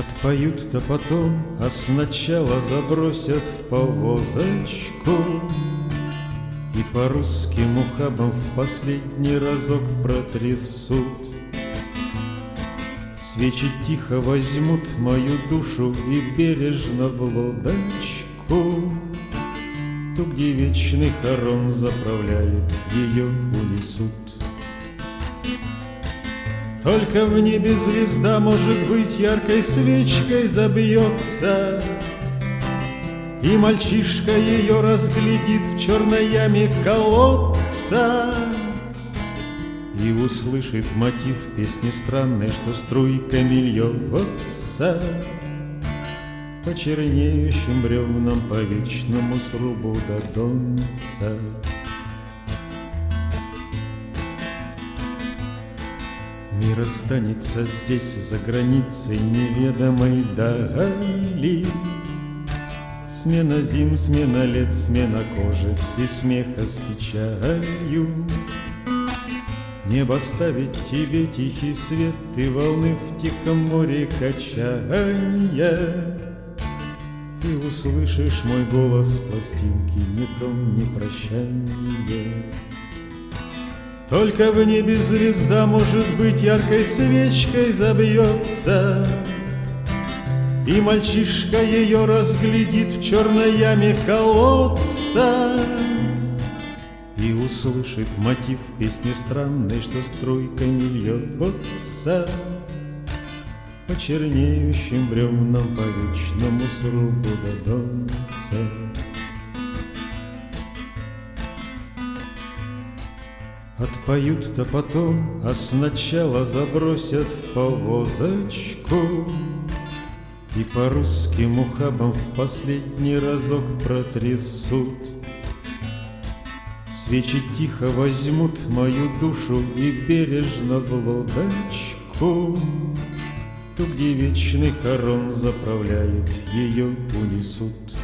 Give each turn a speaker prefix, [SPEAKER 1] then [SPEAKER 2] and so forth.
[SPEAKER 1] Отпоют, да потом, а сначала забросят в повозочку и по русским ухабам в последний разок протрясут. Свечи тихо возьмут мою душу и бережно в лодочку, ту, где вечный хорон заправляет, ее унесут. Только в небе звезда, может быть, яркой свечкой забьется, и мальчишка ее разглядит в черной яме колодца и услышит мотив песни странной, что струйками льется по чернеющим бревнам, по вечному срубу до донца. Мир останется здесь, за границей неведомой дали. Смена зим, смена лет, смена кожи и смеха с печалью. Небо ставит тебе тихий свет, и волны в тихом море качания. Ты услышишь мой голос в пластинке, ни том, ни прощанье. Только в небе звезда, может быть, яркой свечкой забьется, и мальчишка ее разглядит в черной яме колодца и услышит мотив песни странной, что струйками льется по чернеющим бревнам, по вечному срубу до донца. Отпоют, да потом, а сначала забросят в повозочку и по русским ухабам в последний разок протрясут. Свечи тихо возьмут мою душу и бережно в лодочку, ту, где вечный хорон заправляет, ее унесут.